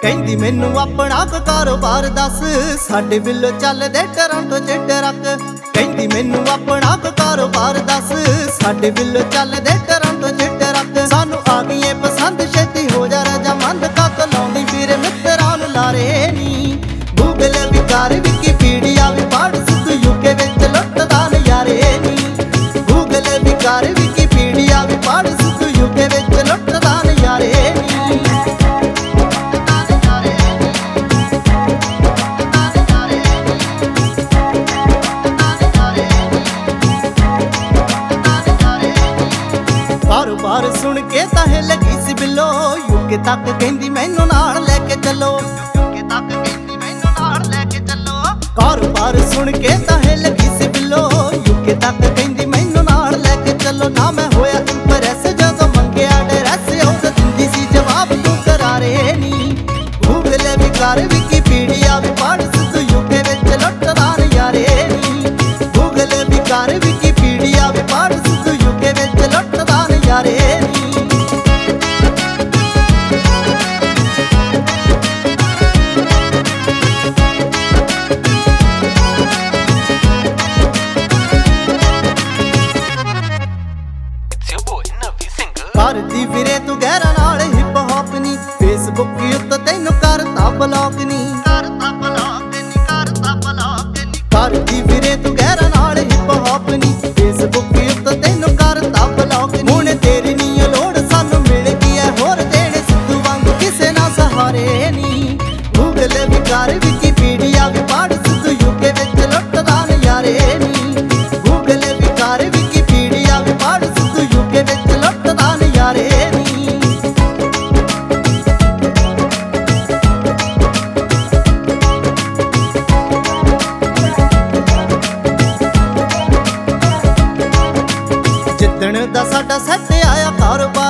ਕਹਿੰਦੀ ਮੈਨੂੰ ਆਪਣਾ ਕੋਈ ਕਾਰੋਬਾਰ ਦੱਸ, ਸਾਡੇ ਬਿੱਲ ਚੱਲਦੇ ਟੋਰਾਂਟੋ ਚ ਟਰੱਕ। ਕਹਿੰਦੀ ਮੈਨੂੰ ਆਪਣਾ ਕੋਈ ਕਾਰੋਬਾਰ ਦੱਸ, ਸਾਡੇ ਬਿੱਲ ਚੱਲਦੇ ਟੋਰਾਂਟੋ ਚ ਟਰੱਕ। ਸਾਨੂੰ ਆ ਗਈ ਏ ਪਸੰਦ ਛੇਤੀ ਹੋ ਜਾ ਰਜਾਮੰਦ, ਕੱਤ ਲਾਉਂਦੀ ਵੀਰੇ ਮਿੱਤਰਾਂ ਨੂੰ ਲਾਰੇ ਨੀ। ਗੂਗਲ ਵੀ ਕਰ ਵਿਕੀਪੀਡੀਆ ਵੀ ਪੜ੍ਹ, ਸਿੱਧੂ ਯੂਕੇ ਵਿੱਚ ਲੁੱਟਦਾ ਨਜ਼ਾਰੇ ਨੀ। ਗੂਗਲ ਵੀ ਕਰ ਵਿਕੀਪੀਡੀਆ ਵੀ ਪੜ੍ਹ, ਸਿੱਧੂ ਯੂਕੇ ਵਿੱਚ ਲੁੱਟਦਾ ਨਜ਼ਾਰੇ ਨੀ। ਕਾਰੋਬਾਰ ਸੁਣ ਕੇ ਤਾਂ ਹਿੱਲ ਗਈ ਸੀ ਬਿੱਲੋ, ਯੂਕੇ ਤੱਕ ਕਹਿੰਦੀ ਮੈਨੂੰ ਨਾਲ ਲੈ ਕੇ ਚੱਲੋ। ਯੂਕੇ ਤੱਕ ਕਹਿੰਦੀ ਮੈਨੂੰ ਨਾਲ ਲੈ ਕੇ ਚੱਲੋ। ਕਾਰੋਬਾਰ ਸੁਣ ਕੇ ਤਾਂ ਹਿੱਲ ਗਈ ਸੀ ਬਿੱਲੋ, ਯੂਕੇ ਤੱਕ ਕਹਿੰਦੀ ਮੈਨੂੰ ਨਾਲ ਲੈ ਕੇ ਚੱਲੋ। ਨਾ ਮੈਂ ਹੋਇਆ ਇੰਪ੍ਰੈਸ ਜਦੋਂ ਮੰਗਿਆ ਐਡਰੈਸ, ਉਹ ਦਿੰਦੀ ਸੀ ਜਵਾਬ ਤੂੰ ਕਰਾਰੇ ਨੀ। ਗੂਗਲ ਵੀ ਕਰ ਵਿਕੀਪੀਡੀਆ ਵੀ ਪੜ੍ਹ, ਸਿੱਧੂ ਯੂਕੇ ਵਿੱਚ ਲੁੱਟਦਾ ਨਜ਼ਾਰੇ ਨੀ। ਗੂਗਲ ਵੀ ਕਰ ਵਿਕੀਪੀਡੀਆ ਵੀ ਪੜ੍ਹ, ਸਿੱਧੂ ਯੂਕੇ ਵਿੱਚ ਲੁੱਟਦਾ ਨਜ਼ਾਰੇ ਨੀ। ਕਰਦੀ ਫਿਰੇ ਤੂੰ ਗਹਿਰਾ ਨਾਲ ਹਿਪ ਹੌਪ ਨੀ, ਫੇਸਬੁੱਕ ਉੱਤੇ ਤੈਨੂੰ ਕਰਤਾ ਬਲੌਕ ਨੀ। ਕਰਤਾ ਬਲੌਕ ਨੀ, ਕਰਤਾ ਬਲੌਕ ਨੀ। ਕਰਦੀ ਫਿਰੇ ਤੂੰ ਗਹਿਰਾ ਨਾਲ ਹਿਪ ਹੌਪ ਨੀ, ਫੇਸਬੁੱਕ ਉੱਤੇ ਤੈਨੂੰ ਕਰਤਾ ਬਲੌਕ ਨੀ। ਹੁਣ ਤੇਰੀ ਨੀ ਲੋੜ ਸਾਨੂੰ ਮਿਲ ਗਈ ਐ ਹੋਰ ਦੇਣ, ਸਿੱਧੂ ਵਾਂਗੂ ਕਿਸੇ ਨਾ ਸਹਾਰੇ ਨੀ। ਗੂਗਲ ਵੀ ਕਰ ਵਿਕੀਪੀਡੀਆ ਵੀ ਪੜ੍ਹ, ਸਿੱਧੂ ਯੂਕੇ ਵਿੱਚ ਲੁੱਟਦਾ ਨਜ਼ਾਰੇ ਨੀ। ਗੂਗਲ ਵੀ ਕਰ ਵਿਕੀਪੀਡੀਆ ਵੀ ਪੜ੍ਹ, ਸਿੱਧੂ ਯੂਕੇ ਵਿੱਚ ਲੁੱਟਦਾ ਨਜ਼ਾਰੇ ਨੀ। ਜਿੱਦਣ ਦਾ ਸਾਡਾ ਸੈੱਟ ਆਇਆ ਕਾਰੋਬਾਰ